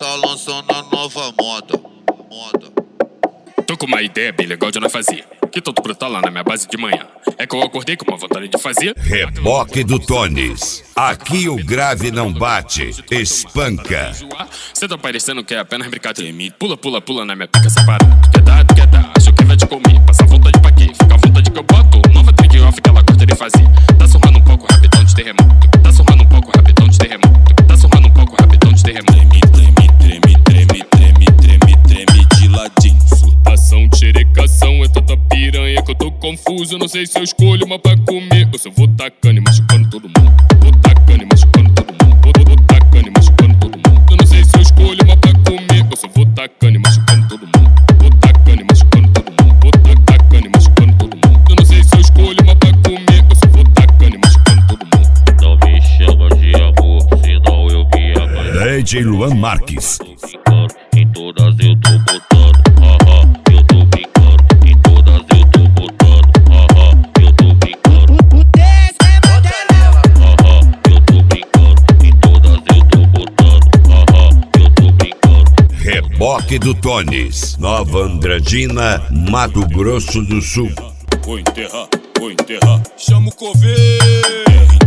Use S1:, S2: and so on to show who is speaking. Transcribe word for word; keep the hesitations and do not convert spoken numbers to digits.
S1: tá lançando a nova moda, moda.
S2: Tô com uma ideia bem legal de não fazer. Que todo brotar lá na minha base de manhã. É que eu acordei com uma vontade de fazer
S3: Reboque do Tones. Aqui o grave não bate, espanca.
S2: Cê tá parecendo que é apenas brincadeira. Pula, pula, pula na minha pica essa parada. Tu quer dar, tu quer dar, acho que vai te comer. Passa vontade pra quê? Fica à vontade que eu boto. Nova trick off que ela gosta de fazer. Tá surrando um pouco, rapidão de terremoto. Tá surrando um pouco, rapidão de terremoto. Tá surrando um pouco, rapidão de terremoto. Treme, treme, treme, treme, treme, treme de ladinho. Surtação, xerecação, é tanta piranha que eu tô confuso. Não sei se eu escolho uma pra comer ou se eu vou tacando e machucando todo mundo. Vou tacando e machucando todo mundo. Vou, vou tacando e machucando todo mundo. Eu não sei se eu escolho uma pra comer ou se eu vou tacando e machucando todo mundo. Vou tacando e machucando todo mundo. Vou tacando e machucando todo mundo. Eu não sei se eu escolho uma pra comer ou se eu vou tacando e machucando todo mundo.
S4: Não me chama de amor, senão eu me apaixono.
S3: D J Luan Marques.
S4: Em todas eu tô botando, haha, eu tô brincando. Em todas eu tô botando, haha, eu tô brincando. Haha, eu tô brincando. Em todas eu tô botando, haha, eu tô brincando.
S3: Reboque do Tones. Nova Andradina, Mato Grosso do Sul.
S2: Vou enterrar, vou enterrar. Chama o coveiro.